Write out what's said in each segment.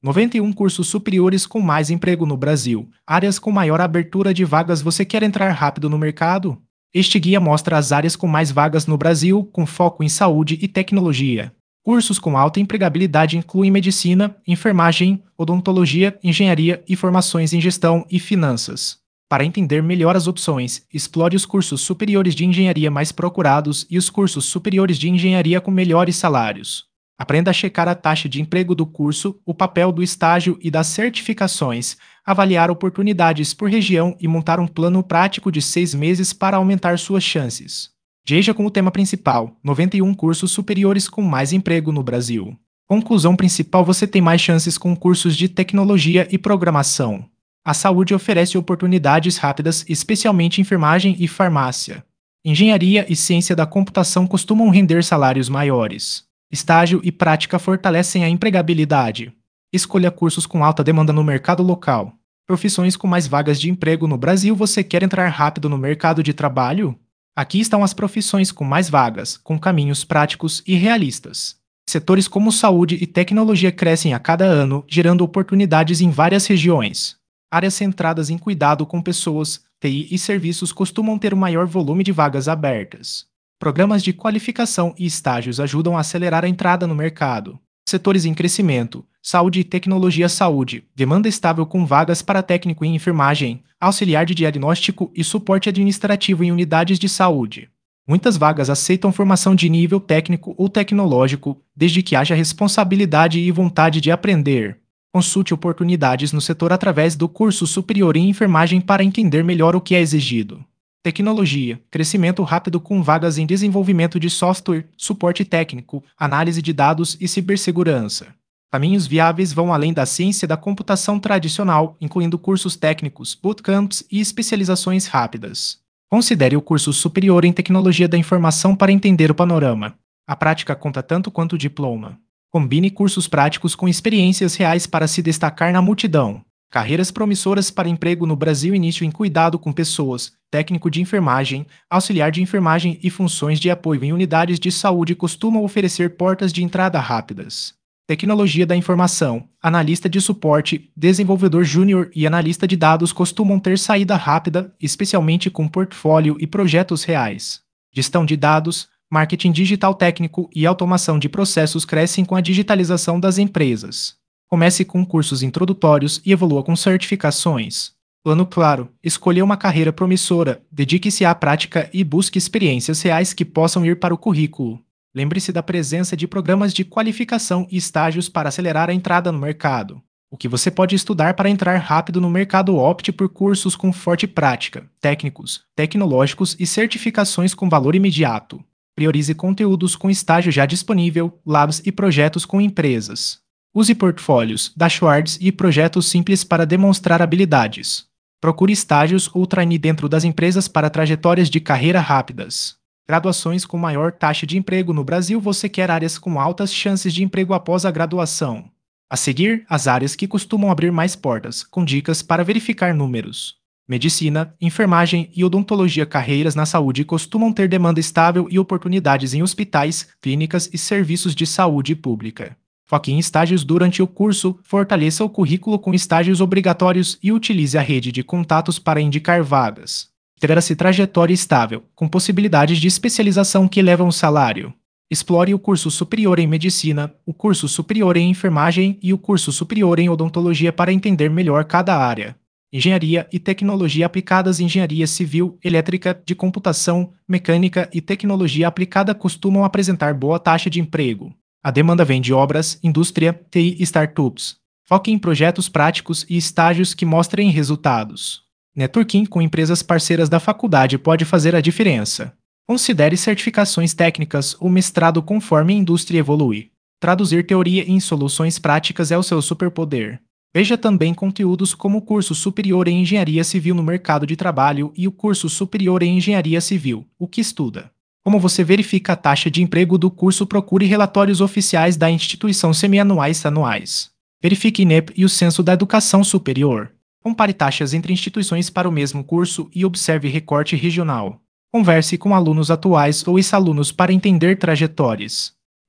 91 cursos superiores com mais emprego no Brasil. Áreas com maior abertura de vagas. Você quer entrar rápido no mercado? Este guia mostra as áreas com mais vagas no Brasil, com foco em saúde e tecnologia. Cursos com alta empregabilidade incluem medicina, enfermagem, odontologia, engenharia e formações em gestão e finanças. Para entender melhor as opções, explore os cursos superiores de engenharia mais procurados e os cursos superiores de engenharia com melhores salários. Aprenda a checar a taxa de emprego do curso, o papel do estágio e das certificações, avaliar oportunidades por região e montar um plano prático de 6 meses para aumentar suas chances. Veja como tema principal: 91 cursos superiores com mais emprego no Brasil. Conclusão principal: você tem mais chances com cursos de tecnologia e programação. A saúde oferece oportunidades rápidas, especialmente em enfermagem e farmácia. Engenharia e ciência da computação costumam render salários maiores. Estágio e prática fortalecem a empregabilidade. Escolha cursos com alta demanda no mercado local. Profissões com mais vagas de emprego no Brasil. Você quer entrar rápido no mercado de trabalho? Aqui estão as profissões com mais vagas, com caminhos práticos e realistas. Setores como saúde e tecnologia crescem a cada ano, gerando oportunidades em várias regiões. Áreas centradas em cuidado com pessoas, TI e serviços costumam ter o maior volume de vagas abertas. Programas de qualificação e estágios ajudam a acelerar a entrada no mercado. Setores em crescimento: saúde e tecnologia. Saúde, demanda estável com vagas para técnico em enfermagem, auxiliar de diagnóstico e suporte administrativo em unidades de saúde. Muitas vagas aceitam formação de nível técnico ou tecnológico, desde que haja responsabilidade e vontade de aprender. Consulte oportunidades no setor através do curso superior em enfermagem para entender melhor o que é exigido. Tecnologia, crescimento rápido com vagas em desenvolvimento de software, suporte técnico, análise de dados e cibersegurança. Caminhos viáveis vão além da ciência da computação tradicional, incluindo cursos técnicos, bootcamps e especializações rápidas. Considere o curso superior em tecnologia da informação para entender o panorama. A prática conta tanto quanto o diploma. Combine cursos práticos com experiências reais para se destacar na multidão. Carreiras promissoras para emprego no Brasil. Início em cuidado com pessoas, técnico de enfermagem, auxiliar de enfermagem e funções de apoio em unidades de saúde costumam oferecer portas de entrada rápidas. Tecnologia da informação, analista de suporte, desenvolvedor júnior e analista de dados costumam ter saída rápida, especialmente com portfólio e projetos reais. Gestão de dados, marketing digital técnico e automação de processos crescem com a digitalização das empresas. Comece com cursos introdutórios e evolua com certificações. Plano claro: escolha uma carreira promissora, dedique-se à prática e busque experiências reais que possam ir para o currículo. Lembre-se da presença de programas de qualificação e estágios para acelerar a entrada no mercado. O que você pode estudar para entrar rápido no mercado? Opte por cursos com forte prática, técnicos, tecnológicos e certificações com valor imediato. Priorize conteúdos com estágio já disponível, labs e projetos com empresas. Use portfólios, dashboards e projetos simples para demonstrar habilidades. Procure estágios ou trainee dentro das empresas para trajetórias de carreira rápidas. Graduações com maior taxa de emprego no Brasil. Você quer áreas com altas chances de emprego após a graduação. A seguir, as áreas que costumam abrir mais portas, com dicas para verificar números. Medicina, enfermagem e odontologia. Carreiras na saúde costumam ter demanda estável e oportunidades em hospitais, clínicas e serviços de saúde pública. Foque em estágios durante o curso, fortaleça o currículo com estágios obrigatórios e utilize a rede de contatos para indicar vagas. Terá-se trajetória estável, com possibilidades de especialização que elevam o salário. Explore o curso superior em medicina, o curso superior em enfermagem e o curso superior em odontologia para entender melhor cada área. Engenharia e tecnologia aplicadas. Engenharia civil, elétrica, de computação, mecânica e tecnologia aplicada costumam apresentar boa taxa de emprego. A demanda vem de obras, indústria, TI e startups. Foque em projetos práticos e estágios que mostrem resultados. Networking com empresas parceiras da faculdade pode fazer a diferença. Considere certificações técnicas ou mestrado conforme a indústria evolui. Traduzir teoria em soluções práticas é o seu superpoder. Veja também conteúdos como o curso superior em engenharia civil no mercado de trabalho e o curso superior em engenharia civil, o que estuda. Como você verifica a taxa de emprego do curso? Procure relatórios oficiais da instituição semianuais e anuais. Verifique INEP e o Censo da Educação Superior. Compare taxas entre instituições para o mesmo curso e observe recorte regional. Converse com alunos atuais ou ex-alunos para entender trajetórias.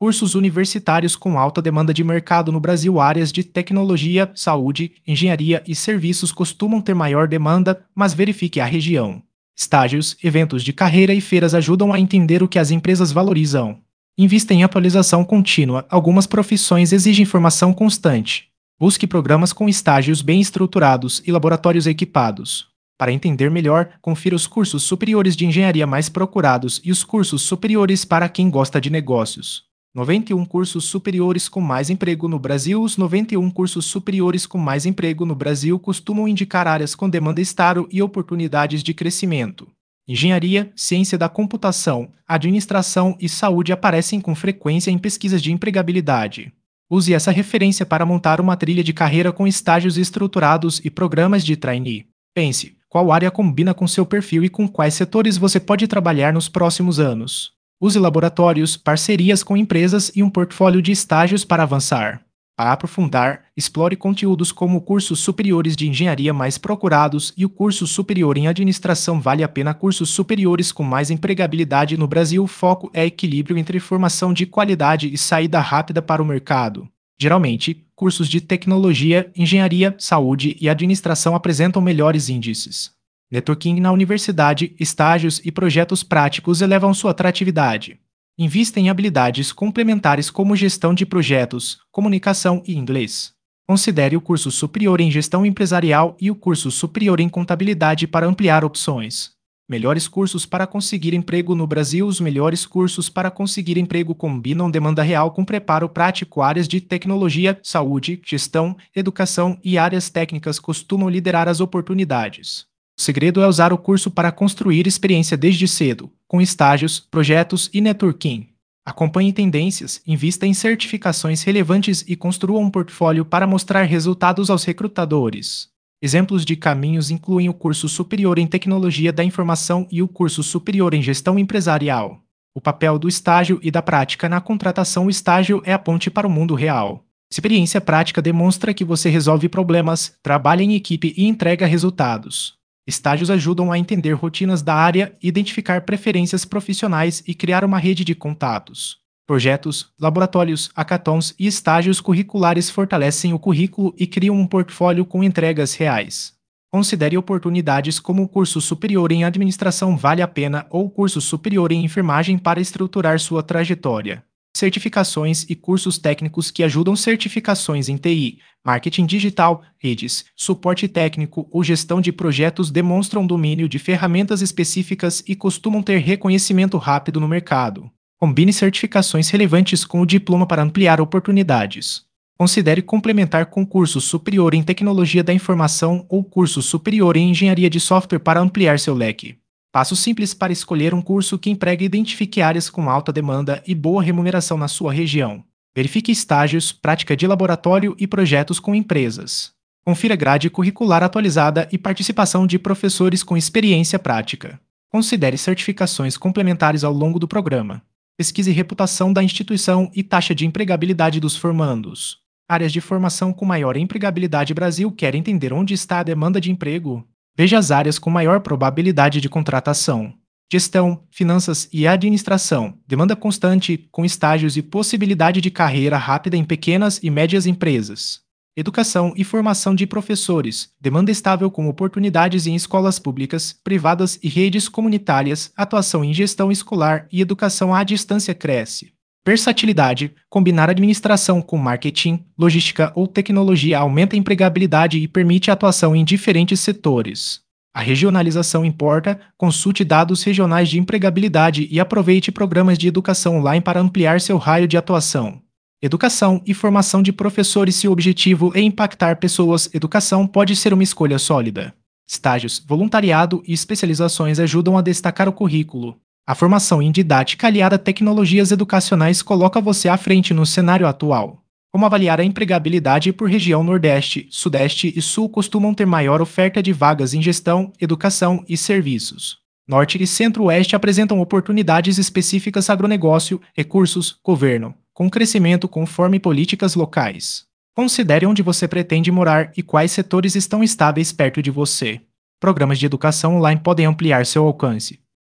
Cursos universitários com alta demanda de mercado no Brasil. Áreas de tecnologia, saúde, engenharia e serviços costumam ter maior demanda, mas verifique a região. Estágios, eventos de carreira e feiras ajudam a entender o que as empresas valorizam. Invista em atualização contínua. Algumas profissões exigem formação constante. Busque programas com estágios bem estruturados e laboratórios equipados. Para entender melhor, confira os cursos superiores de engenharia mais procurados e os cursos superiores para quem gosta de negócios. 91 cursos superiores com mais emprego no Brasil. Os 91 cursos superiores com mais emprego no Brasil costumam indicar áreas com demanda estável e oportunidades de crescimento. Engenharia, ciência da computação, administração e saúde aparecem com frequência em pesquisas de empregabilidade. Use essa referência para montar uma trilha de carreira com estágios estruturados e programas de trainee. Pense, qual área combina com seu perfil e com quais setores você pode trabalhar nos próximos anos. Use laboratórios, parcerias com empresas e um portfólio de estágios para avançar. Para aprofundar, explore conteúdos como cursos superiores de engenharia mais procurados e o curso superior em administração. Vale a pena. Cursos superiores com mais empregabilidade no Brasil. O foco é equilíbrio entre formação de qualidade e saída rápida para o mercado. Geralmente, cursos de tecnologia, engenharia, saúde e administração apresentam melhores índices. Networking na universidade, estágios e projetos práticos elevam sua atratividade. Invista em habilidades complementares como gestão de projetos, comunicação e inglês. Considere o curso superior em gestão empresarial e o curso superior em contabilidade para ampliar opções. Melhores cursos para conseguir emprego no Brasil. Os melhores cursos para conseguir emprego combinam demanda real com preparo prático. Áreas de tecnologia, saúde, gestão, educação e áreas técnicas costumam liderar as oportunidades. O segredo é usar o curso para construir experiência desde cedo, com estágios, projetos e networking. Acompanhe tendências, invista em certificações relevantes e construa um portfólio para mostrar resultados aos recrutadores. Exemplos de caminhos incluem o curso superior em tecnologia da informação e o curso superior em gestão empresarial. O papel do estágio e da prática na contratação. O estágio é a ponte para o mundo real. Experiência prática demonstra que você resolve problemas, trabalha em equipe e entrega resultados. Estágios ajudam a entender rotinas da área, identificar preferências profissionais e criar uma rede de contatos. Projetos, laboratórios, hackathons e estágios curriculares fortalecem o currículo e criam um portfólio com entregas reais. Considere oportunidades como o curso superior em administração vale a pena ou o curso superior em enfermagem para estruturar sua trajetória. Certificações e cursos técnicos que ajudam. Certificações em TI, marketing digital, redes, suporte técnico ou gestão de projetos demonstram domínio de ferramentas específicas e costumam ter reconhecimento rápido no mercado. Combine certificações relevantes com o diploma para ampliar oportunidades. Considere complementar com curso superior em tecnologia da informação ou curso superior em engenharia de software para ampliar seu leque. Passos simples para escolher um curso que empregue. Identifique áreas com alta demanda e boa remuneração na sua região. Verifique estágios, prática de laboratório e projetos com empresas. Confira grade curricular atualizada e participação de professores com experiência prática. Considere certificações complementares ao longo do programa. Pesquise reputação da instituição e taxa de empregabilidade dos formandos. Áreas de formação com maior empregabilidade. Brasil. Quer entender onde está a demanda de emprego? Veja as áreas com maior probabilidade de contratação. Gestão, finanças e administração. Demanda constante, com estágios e possibilidade de carreira rápida em pequenas e médias empresas. Educação e formação de professores. Demanda estável com oportunidades em escolas públicas, privadas e redes comunitárias. Atuação em gestão escolar e educação à distância cresce. Versatilidade. Combinar administração com marketing, logística ou tecnologia aumenta a empregabilidade e permite a atuação em diferentes setores. A regionalização importa. Consulte dados regionais de empregabilidade e aproveite programas de educação online para ampliar seu raio de atuação. Educação e formação de professores. Se o objetivo é impactar pessoas, educação pode ser uma escolha sólida. Estágios, voluntariado e especializações ajudam a destacar o currículo. A formação em didática aliada a tecnologias educacionais coloca você à frente no cenário atual. Como avaliar a empregabilidade por região Nordeste, Sudeste e Sul costumam ter maior oferta de vagas em gestão, educação e serviços. Norte e Centro-Oeste apresentam oportunidades específicas. Agronegócio, recursos, governo, com crescimento conforme políticas locais. Considere onde você pretende morar e quais setores estão estáveis perto de você. Programas de educação online podem ampliar seu alcance.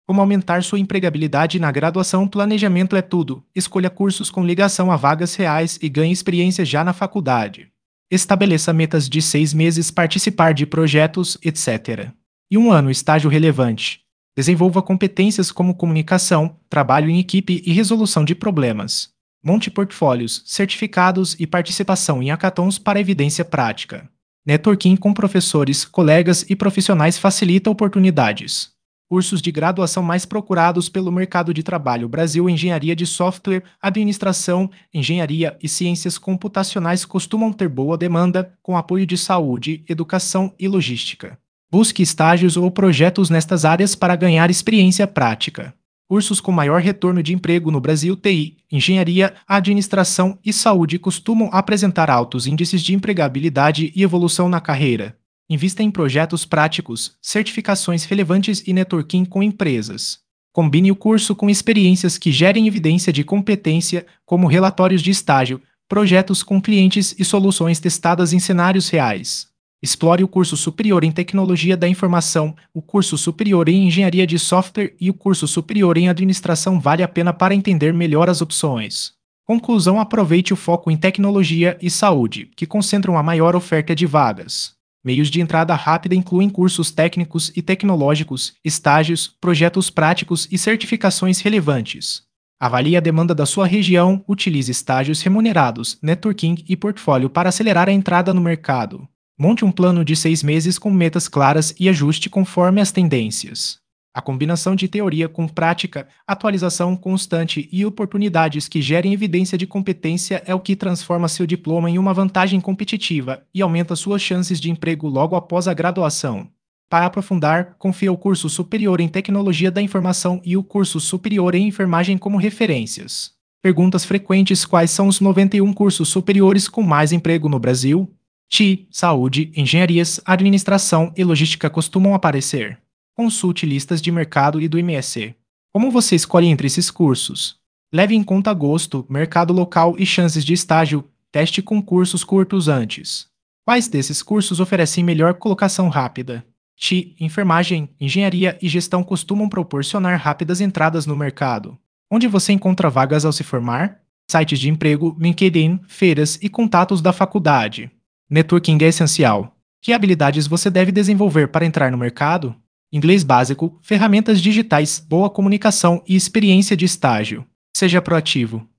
Como aumentar sua empregabilidade na graduação? Planejamento é tudo. Escolha cursos com ligação a vagas reais e ganhe experiência já na faculdade. Estabeleça metas de 6 meses, participar de projetos, etc. E 1 ano estágio relevante. Desenvolva competências como comunicação, trabalho em equipe e resolução de problemas. Monte portfólios, certificados e participação em hackathons para evidência prática. Networking com professores, colegas e profissionais facilita oportunidades. Cursos de graduação mais procurados pelo mercado de trabalho: Brasil. Engenharia de software, administração, engenharia e ciências computacionais costumam ter boa demanda, com apoio de saúde, educação e logística. Busque estágios ou projetos nestas áreas para ganhar experiência prática. Cursos com maior retorno de emprego no Brasil: TI, engenharia, administração e saúde costumam apresentar altos índices de empregabilidade e evolução na carreira. Invista em projetos práticos, certificações relevantes e networking com empresas. Combine o curso com experiências que gerem evidência de competência, como relatórios de estágio, projetos com clientes e soluções testadas em cenários reais. Explore o curso superior em Tecnologia da Informação, o curso superior em Engenharia de Software e o curso superior em Administração. Vale a pena para entender melhor as opções. Conclusão: aproveite o foco em tecnologia e saúde, que concentram a maior oferta de vagas. Meios de entrada rápida incluem cursos técnicos e tecnológicos, estágios, projetos práticos e certificações relevantes. Avalie a demanda da sua região, utilize estágios remunerados, networking e portfólio para acelerar a entrada no mercado. Monte um plano de 6 meses com metas claras e ajuste conforme as tendências. A combinação de teoria com prática, atualização constante e oportunidades que gerem evidência de competência é o que transforma seu diploma em uma vantagem competitiva e aumenta suas chances de emprego logo após a graduação. Para aprofundar, confia o curso superior em Tecnologia da Informação e o curso superior em Enfermagem como referências. Perguntas frequentes: quais são os 91 cursos superiores com mais emprego no Brasil? TI, saúde, engenharias, administração e logística costumam aparecer. Consulte listas de mercado e do MSC. Como você escolhe entre esses cursos? Leve em conta gosto, mercado local e chances de estágio. Teste com cursos curtos antes. Quais desses cursos oferecem melhor colocação rápida? TI, enfermagem, engenharia e gestão costumam proporcionar rápidas entradas no mercado. Onde você encontra vagas ao se formar? Sites de emprego, LinkedIn, feiras e contatos da faculdade. Networking é essencial. Que habilidades você deve desenvolver para entrar no mercado? Inglês básico, ferramentas digitais, boa comunicação e experiência de estágio. Seja proativo.